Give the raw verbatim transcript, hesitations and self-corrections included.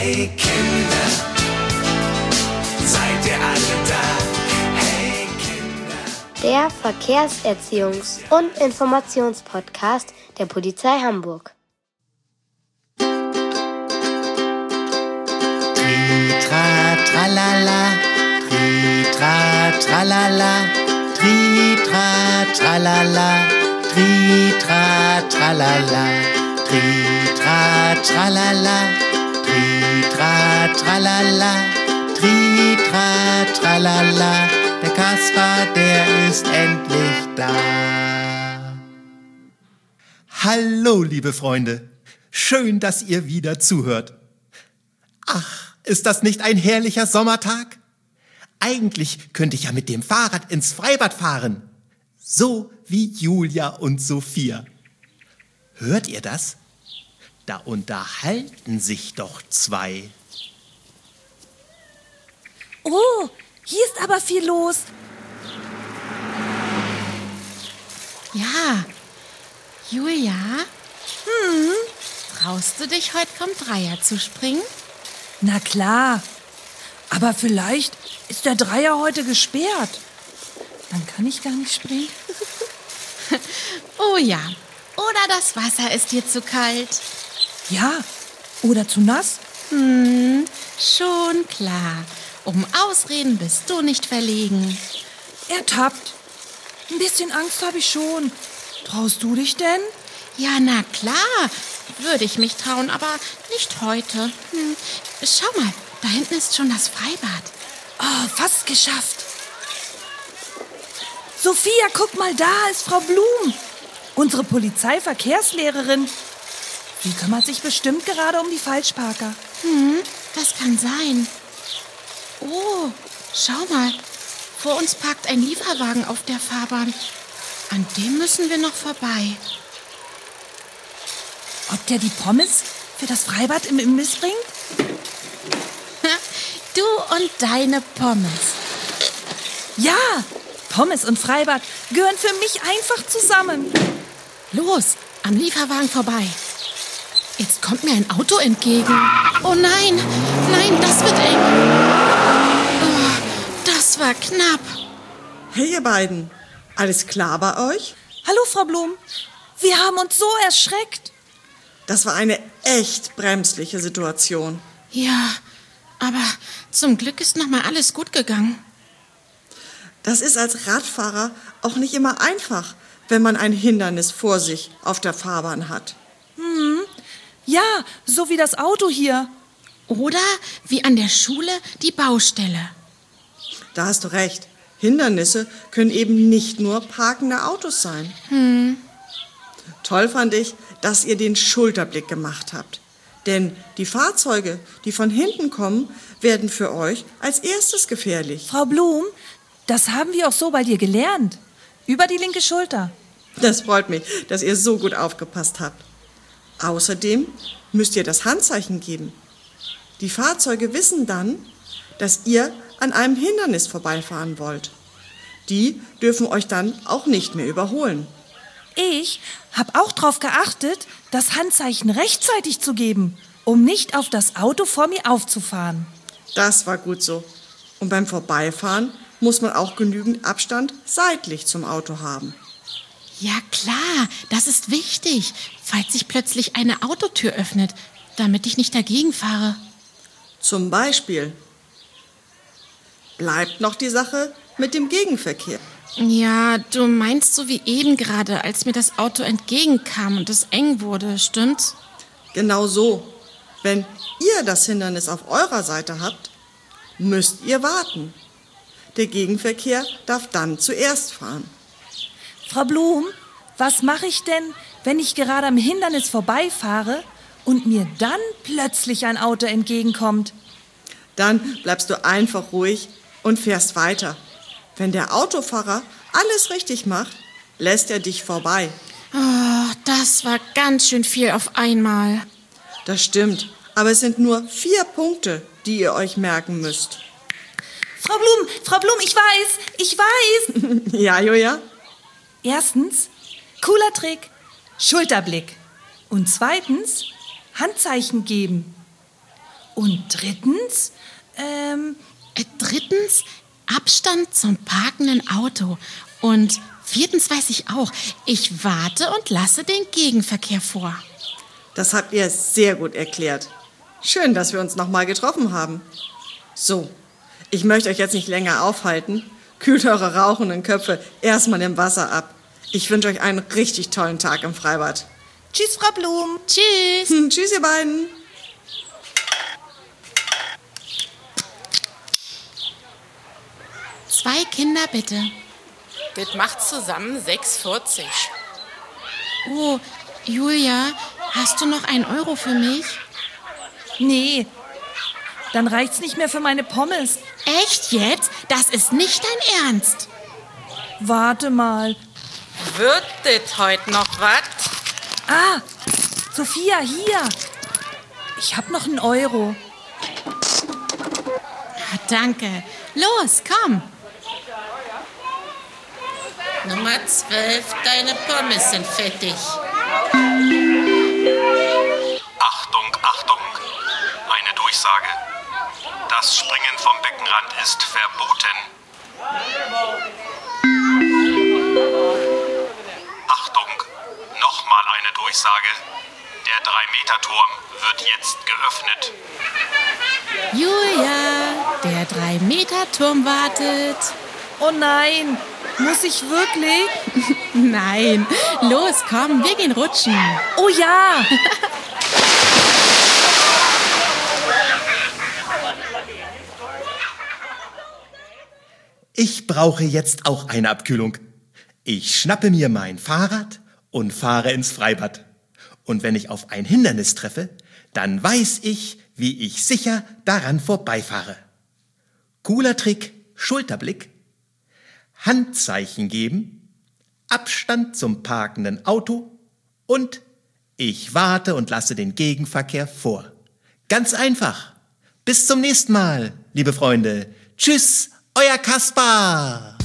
Hey Kinder, seid ihr alle da? Hey Kinder. Der Verkehrserziehungs- und Informationspodcast der Polizei Hamburg. Tri-tra, tralala, tri-tra, tralala, tri-tra, tralala, tri-tra, tralala, tri-tra, tralala, tri-tra, tralala, tri-tra, tralala. Der Kasper, der ist endlich da. Hallo, liebe Freunde. Schön, dass ihr wieder zuhört. Ach, ist das nicht ein herrlicher Sommertag? Eigentlich könnte ich ja mit dem Fahrrad ins Freibad fahren. So wie Julia und Sophia. Hört ihr das? Da unterhalten sich doch zwei. Oh, hier ist aber viel los. Ja, Julia? Hm? Traust du dich heute vom Dreier zu springen? Na klar, aber vielleicht ist der Dreier heute gesperrt. Dann kann ich gar nicht springen. Oh ja, oder das Wasser ist dir zu kalt. Ja, oder zu nass. Hm, schon klar. Um Ausreden bist du nicht verlegen. Ertappt. Ein bisschen Angst habe ich schon. Traust du dich denn? Ja, na klar, würde ich mich trauen, aber nicht heute. Hm. Schau mal, da hinten ist schon das Freibad. Oh, fast geschafft. Sophia, guck mal, da ist Frau Blum, unsere Polizeiverkehrslehrerin. Die kümmert sich bestimmt gerade um die Falschparker. Hm, das kann sein. Oh, schau mal, vor uns parkt ein Lieferwagen auf der Fahrbahn. An dem müssen wir noch vorbei. Ob der die Pommes für das Freibad im Imbiss bringt? Du und deine Pommes. Ja, Pommes und Freibad gehören für mich einfach zusammen. Los, am Lieferwagen vorbei. Jetzt kommt mir ein Auto entgegen. Oh nein, nein, das wird eng. Oh, das war knapp. Hey ihr beiden, alles klar bei euch? Hallo Frau Blum, wir haben uns so erschreckt. Das war eine echt bremsliche Situation. Ja, aber zum Glück ist noch mal alles gut gegangen. Das ist als Radfahrer auch nicht immer einfach, wenn man ein Hindernis vor sich auf der Fahrbahn hat. Hm. Ja, so wie das Auto hier. Oder wie an der Schule die Baustelle. Da hast du recht. Hindernisse können eben nicht nur parkende Autos sein. Hm. Toll fand ich, dass ihr den Schulterblick gemacht habt. Denn die Fahrzeuge, die von hinten kommen, werden für euch als erstes gefährlich. Frau Blum, das haben wir auch so bei dir gelernt. Über die linke Schulter. Das freut mich, dass ihr so gut aufgepasst habt. Außerdem müsst ihr das Handzeichen geben. Die Fahrzeuge wissen dann, dass ihr an einem Hindernis vorbeifahren wollt. Die dürfen euch dann auch nicht mehr überholen. Ich habe auch darauf geachtet, das Handzeichen rechtzeitig zu geben, um nicht auf das Auto vor mir aufzufahren. Das war gut so. Und beim Vorbeifahren muss man auch genügend Abstand seitlich zum Auto haben. Ja klar, das ist wichtig, falls sich plötzlich eine Autotür öffnet, damit ich nicht dagegen fahre. Zum Beispiel bleibt noch die Sache mit dem Gegenverkehr. Ja, du meinst so wie eben gerade, als mir das Auto entgegenkam und es eng wurde, stimmt's? Genau so. Wenn ihr das Hindernis auf eurer Seite habt, müsst ihr warten. Der Gegenverkehr darf dann zuerst fahren. Frau Blum, was mache ich denn, wenn ich gerade am Hindernis vorbeifahre und mir dann plötzlich ein Auto entgegenkommt? Dann bleibst du einfach ruhig und fährst weiter. Wenn der Autofahrer alles richtig macht, lässt er dich vorbei. Oh, das war ganz schön viel auf einmal. Das stimmt, aber es sind nur vier Punkte, die ihr euch merken müsst. Frau Blum, Frau Blum, ich weiß, ich weiß. Ja, Julia? Erstens, cooler Trick, Schulterblick. Und zweitens, Handzeichen geben. Und drittens, ähm... Äh, drittens, Abstand zum parkenden Auto. Und viertens weiß ich auch, ich warte und lasse den Gegenverkehr vor. Das habt ihr sehr gut erklärt. Schön, dass wir uns nochmal getroffen haben. So, ich möchte euch jetzt nicht länger aufhalten. Kühlt eure rauchenden Köpfe erstmal im Wasser ab. Ich wünsche euch einen richtig tollen Tag im Freibad. Tschüss, Frau Blum. Tschüss. Hm, tschüss, ihr beiden. Zwei Kinder bitte. Das macht zusammen sechs vierzig. Oh, Julia, hast du noch einen Euro für mich? Nee, dann reicht's nicht mehr für meine Pommes. Echt jetzt? Das ist nicht dein Ernst. Warte mal. Wird das heute noch was? Ah, Sophia, hier. Ich hab noch einen Euro. Ah, danke. Los, komm. Nummer zwölf, deine Pommes sind fertig. Achtung, Achtung. Eine Durchsage. Das Springen vom Beckenrand ist verboten. Achtung, nochmal eine Durchsage. Der drei Meter Turm wird jetzt geöffnet. Julia, der drei Meter Turm wartet. Oh nein, muss ich wirklich? Nein, los, komm, wir gehen rutschen. Oh ja. Ich brauche jetzt auch eine Abkühlung. Ich schnappe mir mein Fahrrad und fahre ins Freibad. Und wenn ich auf ein Hindernis treffe, dann weiß ich, wie ich sicher daran vorbeifahre. Cooler Trick, Schulterblick, Handzeichen geben, Abstand zum parkenden Auto und ich warte und lasse den Gegenverkehr vor. Ganz einfach. Bis zum nächsten Mal, liebe Freunde. Tschüss, euer Kaspar.